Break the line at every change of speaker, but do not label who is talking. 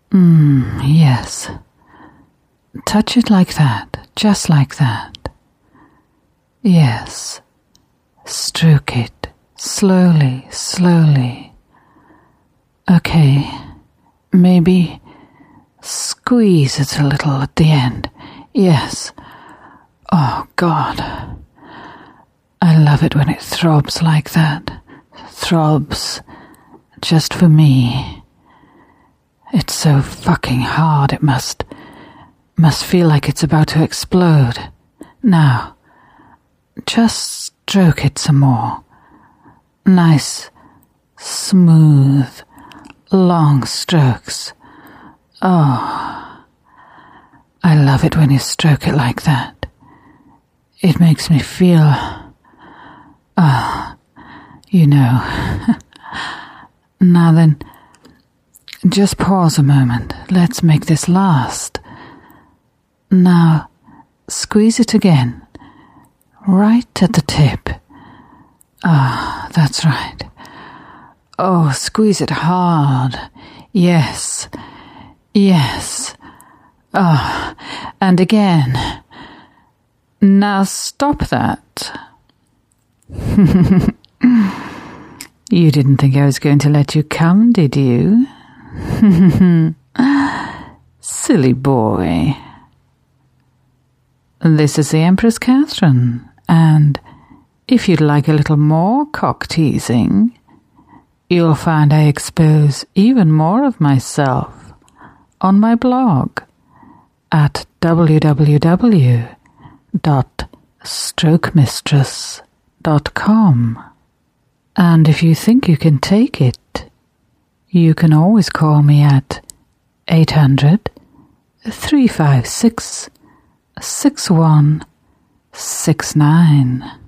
Yes. Touch it like that, just like that. Yes. Stroke it, slowly, slowly. Okay, maybe squeeze it a little at the end. Yes. Oh, God. I love it when it throbs like that. Throbs just for me. It's so fucking hard, it must feel like it's about to explode. Now, just stroke it some more. Nice, smooth, long strokes. Oh, I love it when you stroke it like that. It makes me feel, you know. Now then, just pause a moment. Let's make this last. Now, squeeze it again, right at the tip. Ah, that's right. Oh, squeeze it hard. Yes, yes. Ah, and again. Now stop that. You didn't think I was going to let you come, did you? Silly boy. This is the Empress Catherine, and if you'd like a little more cock-teasing, you'll find I expose even more of myself on my blog at www.strokemistress.com. And if you think you can take it, you can always call me at 800-356-6169.